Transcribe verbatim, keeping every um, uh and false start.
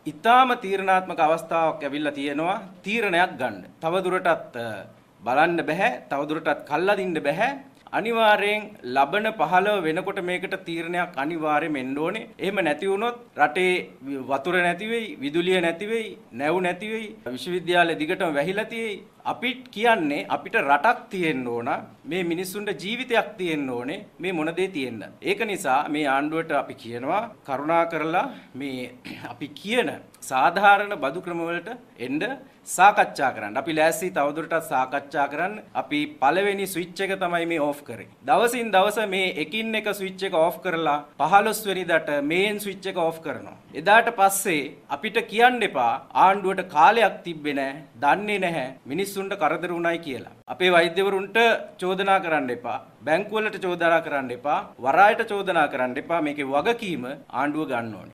ඊටාම තීරණාත්මක අවස්ථාවක් ඇවිල්ලා තියෙනවා තීරණයක් ගන්න. තව දුරටත් බලන්න බෑ. තව දුරටත් කල්ලාදින්න බෑ. අනිවාර්යෙන් ලබන පහළව වෙනකොට මේකට තීරණයක් අනිවාර්යයෙන්ම එන්න ඕනේ. එහෙම නැති වුණොත් රටේ වතුර නැති වෙයි, විදුලිය නැති වෙයි, නැව් නැති වෙයි, විශ්වවිද්‍යාල දිගටම වැහිලා තියෙයි. අපිට කියන්නේ අපිට රටක් තියෙන්න ඕන, මේ මිනිස්සුන්ට ජීවිතයක් තියෙන්න ඕනේ, මේ මොන දේ තියෙන්න. ඒක නිසා මේ ආණ්ඩුවට අපි කියනවා කරුණා කරලා මේ අපි කියන සාධාරණ බදු ක්‍රම වලට එන්න සාකච්ඡා කරන්න. අපි ලෑස්ති තවදුරටත් සාකච්ඡා කරන්න. අපි පළවෙනි ස්විච් එක තමයි මේ ඕෆ් කරේ. දවසින් දවස මේ එකින් එක ස්විච් එක ඕෆ් කරලා පහළොස් වෙනිදාට මේන් ස්විච් එක ඕෆ් කරනවා. එදාට පස්සේ අපිට කියන්න එපා ආණ්ඩුවට කාලයක් තිබ්බේ නැහැ, දන්නේ නැහැ, මිනිස්සුන්ට කරදර වුණයි කියලා. අපේ වෛද්‍යවරුන්ට චෝදනා කරන්න එපා, බැංකුවලට චෝදනා කරන්න එපා, වරායට චෝදනා කරන්න එපා. මේකේ වගකීම ආණ්ඩුව ගන්න ඕනේ.